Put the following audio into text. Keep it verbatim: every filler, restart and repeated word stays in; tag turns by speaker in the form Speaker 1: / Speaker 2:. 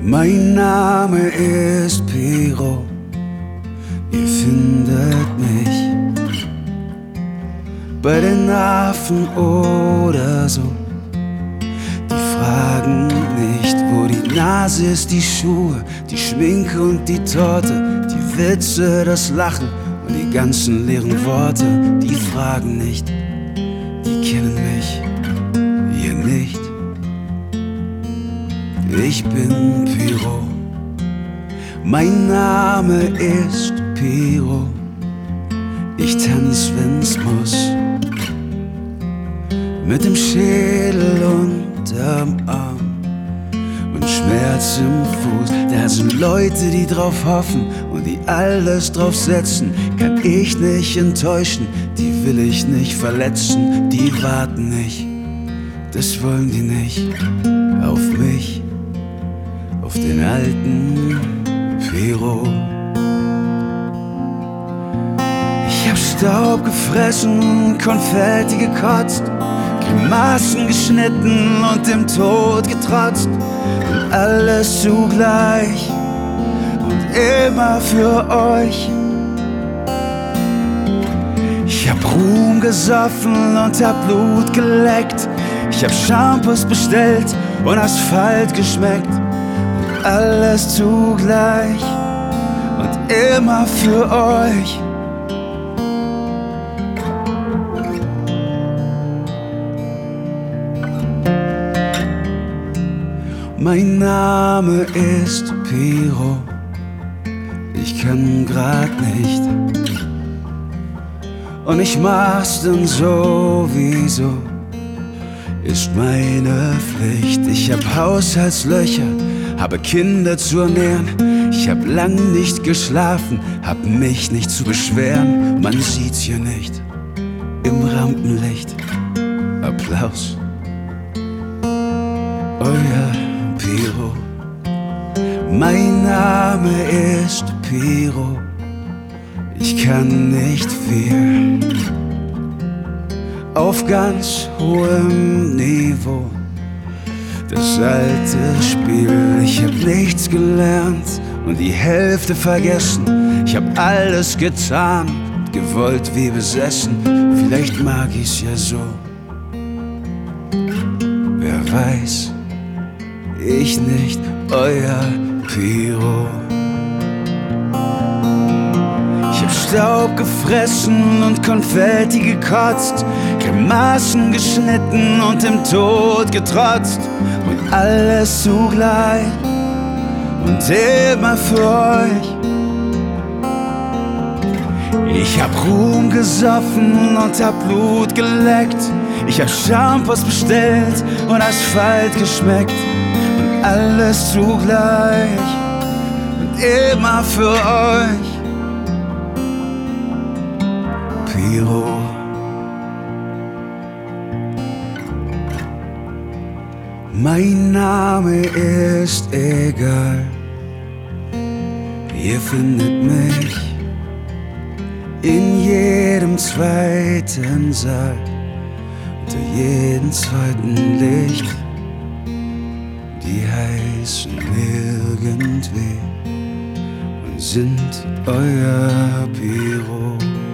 Speaker 1: Mein Name ist Piro, ihr findet mich bei den Affen oder so. Die fragen nicht, wo die Nase ist, die Schuhe, die Schminke und die Torte, die Witze, das Lachen und die ganzen leeren Worte. Die fragen nicht, die kennen mich, ihr nicht. Ich bin Piro, mein Name ist Piro. Ich tanz, wenn's muss, mit dem Schädel unterm Arm und Schmerz im Fuß. Da sind Leute, die drauf hoffen und die alles drauf setzen. Kann ich nicht enttäuschen, die will ich nicht verletzen. Die warten nicht, das wollen die nicht, auf mich, auf den alten Piro. Ich hab Staub gefressen, Konfetti gekotzt, Grimassen geschnitten und dem Tod getrotzt. Und alles zugleich und immer für euch. Ich hab Ruhm gesoffen und hab Blut geleckt. Ich hab Shampoos bestellt und Asphalt geschmeckt. Und alles zugleich und immer für euch. Mein Name ist Piro, ich kann grad nicht und ich mach's dann sowieso, ist meine Pflicht. Ich hab Haushaltslöcher, habe Kinder zu ernähren, ich hab lang nicht geschlafen, hab mich nicht zu beschweren. Man sieht's hier nicht im Rampenlicht. Applaus, euer Piro. Mein Name ist Piro, ich kann nicht viel, auf ganz hohem Niveau. Das alte Spiel, ich hab nichts gelernt und die Hälfte vergessen. Ich hab alles getan und gewollt wie besessen. Vielleicht mag ich's ja so, wer weiß. Ich nicht, euer Piro. Ich hab Staub gefressen und Konfetti gekotzt, Grimassen geschnitten und dem Tod getrotzt. Und alles zugleich und immer für euch. Ich hab Ruhm gesoffen und hab Blut geleckt. Ich hab Shampoos bestellt und Asphalt geschmeckt. Alles zugleich und immer für euch. Piro. Mein Name ist egal, ihr findet mich in jedem zweiten Saal, unter jedem zweiten Licht. Die heißen irgendwie und sind euer Piro.